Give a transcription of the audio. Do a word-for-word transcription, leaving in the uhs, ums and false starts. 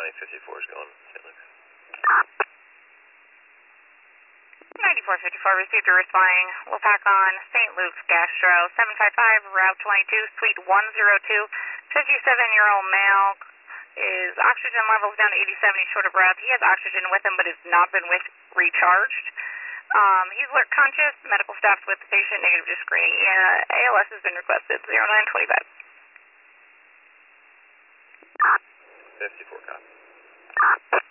County fifty-four is going Saint Luke's. ninety-four fifty-four received a responding Lopac on Saint Luke's Gastro, seven five five, Route twenty-two, Suite one oh two, fifty-seven-year-old male. His oxygen levels down to eighty-seven, he's short of breath. He has oxygen with him, but has not been with recharged. Um, he's alert conscious, medical staff's with the patient, negative to screening. Uh, A L S has been requested, zero nine twenty-five. fifty-four, copy.